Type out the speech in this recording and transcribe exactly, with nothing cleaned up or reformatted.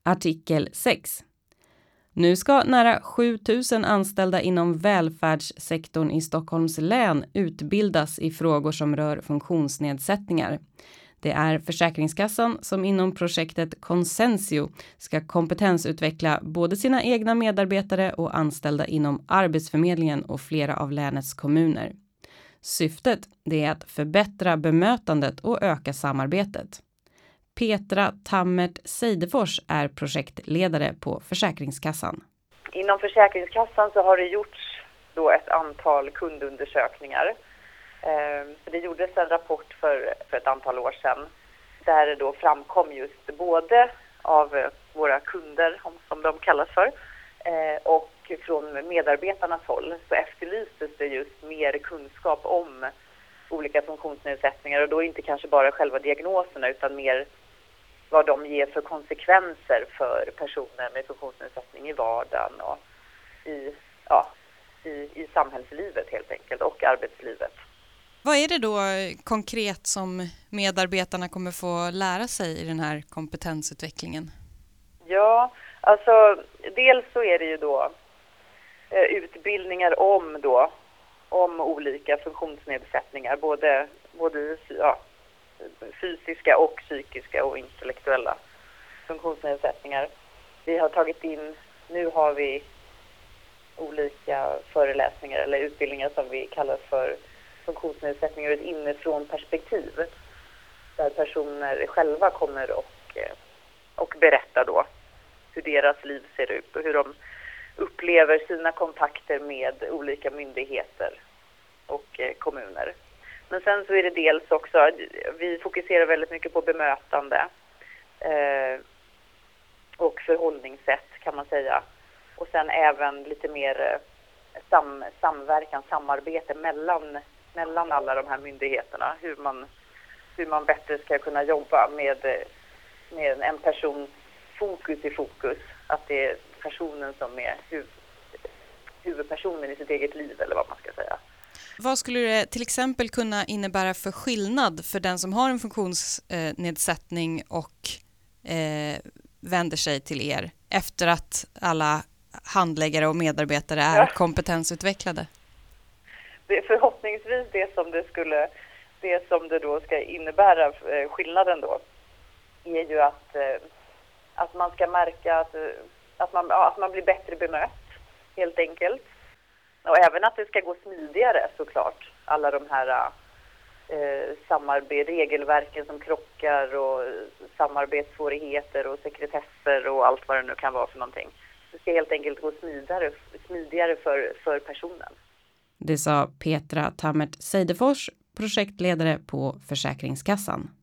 Artikel sex. Nu ska nära sju tusen anställda inom välfärdssektorn i Stockholms län utbildas i frågor som rör funktionsnedsättningar. Det är Försäkringskassan som inom projektet Consensio ska kompetensutveckla både sina egna medarbetare och anställda inom Arbetsförmedlingen och flera av länets kommuner. Syftet det är att förbättra bemötandet och öka samarbetet. Petra Tammert Seidefors är projektledare på Försäkringskassan. Inom Försäkringskassan så har det gjorts då ett antal kundundersökningar. Så det gjordes en rapport för, för ett antal år sedan där det då framkom just både av våra kunder, som de kallas för, och från medarbetarnas håll så efterlystes det just mer kunskap om olika funktionsnedsättningar och då inte kanske bara själva diagnoserna utan mer vad de ger för konsekvenser för personer med funktionsnedsättning i vardagen och i, ja, i, i samhällslivet helt enkelt och arbetslivet. Vad är det då konkret som medarbetarna kommer få lära sig i den här kompetensutvecklingen? Ja, alltså dels så är det ju då eh, utbildningar om då om olika funktionsnedsättningar, både både ja, fysiska och psykiska och intellektuella funktionsnedsättningar. Vi har tagit in, nu har vi olika föreläsningar eller utbildningar som vi kallar för funktionsnedsättningar ur ett inifrån perspektiv. Där personer själva kommer och, och berättar då hur deras liv ser ut och hur de upplever sina kontakter med olika myndigheter och kommuner. Men sen så är det dels också, vi fokuserar väldigt mycket på bemötande eh, och förhållningssätt kan man säga. Och sen även lite mer sam, samverkan, samarbete mellan, mellan alla de här myndigheterna. Hur man, hur man bättre ska kunna jobba med, med en person fokus i fokus. Att det är personen som är huv, huvudpersonen i sitt eget liv eller vad man ska säga. Vad skulle det till exempel kunna innebära för skillnad för den som har en funktionsnedsättning och eh, vänder sig till er efter att alla handläggare och medarbetare är ja. kompetensutvecklade? Det är förhoppningsvis det som det skulle, det som det då ska innebära skillnaden då är ju att, att man ska märka att, att, man, att man blir bättre bemött helt enkelt. Och även att det ska gå smidigare såklart. Alla de här eh, samarbete, regelverken som krockar och samarbetssvårigheter och sekretesser och allt vad det nu kan vara för någonting. Det ska helt enkelt gå smidigare, smidigare för, för personen. Det sa Petra Tammert Seidefors, projektledare på Försäkringskassan.